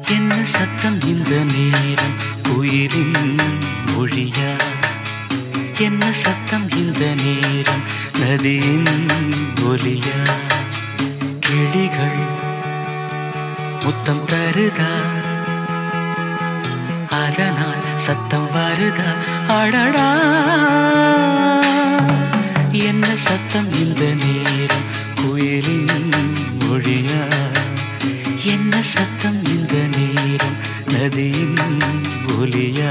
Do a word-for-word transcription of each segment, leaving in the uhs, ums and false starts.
என்ன சத்தம் இந்த நேரம் உயிரின் மொழியா? என்ன சத்தம் இந்த நேரம் நதியின் ஒலியா? கிளிகள் முத்தம் தருதா, அதனால் சத்தம் வருதா? அடடா, என்ன சத்தம் இந்த நேரம் குயிலின் மொழியா? என்ன சத்தம் இந்த நேரம் நதியின் ஒலியா?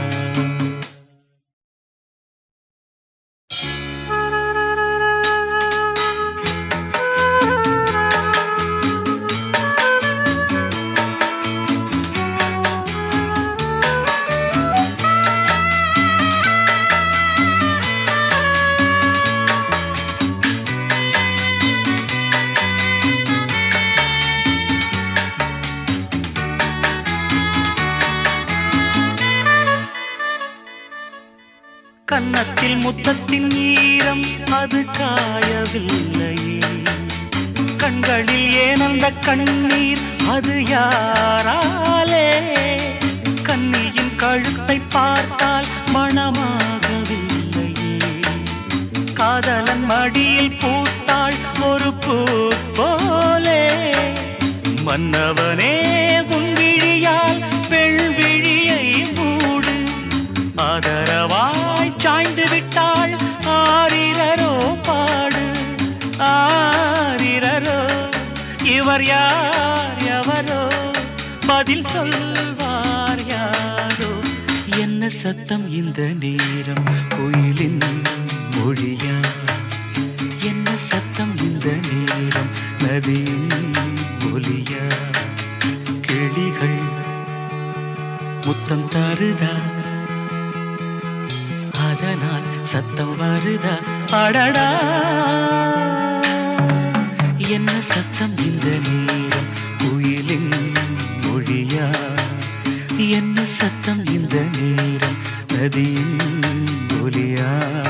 கன்னத்தில் முத்தத்தின் ஈரம் அது காயவில்லையே, கண்களில் ஏனந்த கண்ணீர் அது யாராலே? கண்ணியின் கழுத்தை பார்த்தால் மணமாகவில்லையே, காதலன் மடியில் பூத்தாள் ஒரு பூ போலே. மன்னவனே உன் விழியால் பெண் விழியை மூடு, ஆதரவாய் சாய்ந்து விட்டாள் ஆரிரரோ பாடு. ஆரிரரோ இவர் யார் எவரோ, பதில் சொல்வார் யாரோ? என்ன சத்தம் இந்த நேரம் குயிலின் மொழியா? என்ன சத்தம் இந்த நேரம் நதியின் ஒலியா? கிளிகள் முத்தம் தருதா, அதனால் சத்தம் வருதா? அடடா, என்ன சத்தம் இந்த நேரம் குயிலின் மொழியா? என்ன சத்தம் இந்த நேரம் நதியின் ஒலியா?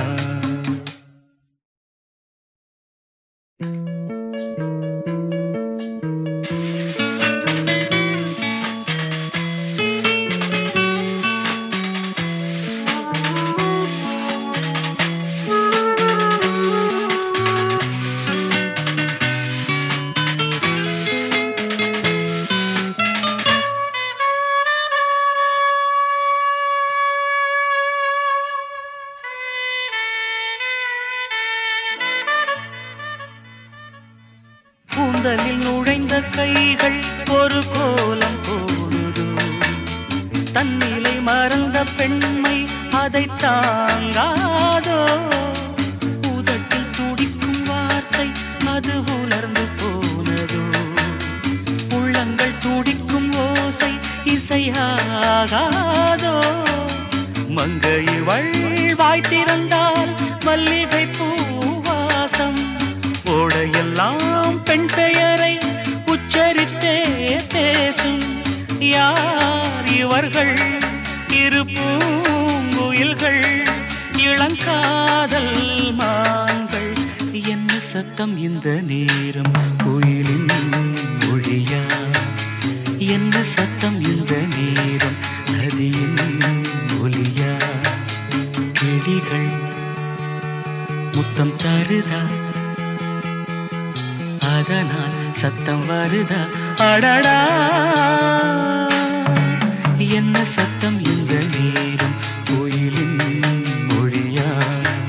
கூந்தலில் நுழைந்த கைகள் ஒரு கோலம் போடுதோ, தன்னிலை மறந்த பெண்மை அதை தாங்காதோ? உதட்டில் துடிக்கும் வார்த்தை அது உலர்ந்து போனதோ, உள்ளங்கள் துடிக்கும் ஓசை இசையாகாதோ? மங்கை வாய் திறந்தால் மல்லிகை பூவாசம், ஓடையெல்லாம் பெண் பெயரை உச்சரித்தே பேசும். யார் இவர்கள்? இரு பூங்குயில்கள், இளங்காதல் மான்கள். என்ன சத்தம் இந்த நேரம் குயிலின் மொழியா? என்ன சத்தம் இந்த நேரம் நதியின் ஒலியா? கிளிகள் முத்தம் தருதா, அதனால் சத்தம் வருதா? அடடா, என்ன சத்தம் இந்த நேரம் கோயிலின் மொழியா?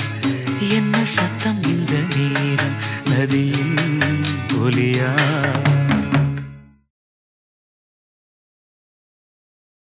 என்ன சத்தம் இந்த நேரம் நதியின் ஒலியா?